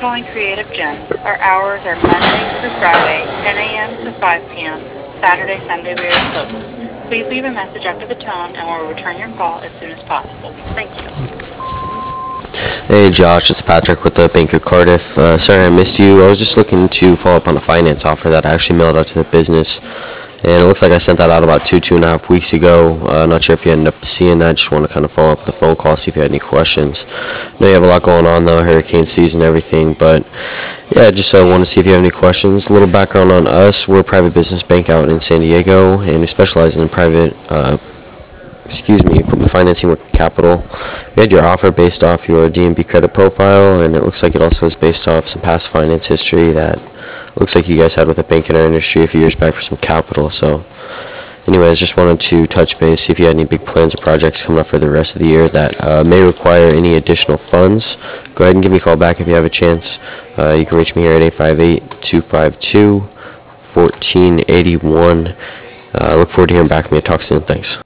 calling Creative Gems. Our hours are Monday through Friday, 10 a.m. to 5 p.m. Saturday, Sunday we are closed. Please leave a message after the tone and we'll return your call as soon as possible. Thank you. Hey Josh, it's Patrick with the Bank of Cardiff. Sorry I missed you. I was just looking to follow up on a finance offer that I actually mailed out to the business. And it looks like I sent that out about 2.5 weeks ago. Not sure if you ended up seeing that. Just want to kind of follow up with a phone call, see if you had any questions. I know you have a lot going on though, hurricane season and everything. But yeah, just want to see if you have any questions. A little background on us. We're a private business bank out in San Diego, and we specialize in private equipment financing with capital. We had your offer based off your DNB credit profile, and it looks like it also is based off some past finance history that looks like you guys had with a bank in our industry a few years back for some capital. So anyways, just wanted to touch base, see if you had any big plans or projects coming up for the rest of the year that may require any additional funds. Go ahead and give me a call back if you have a chance. You can reach me here at 858-252-1481. I look forward to hearing back from you. Talk soon. Thanks.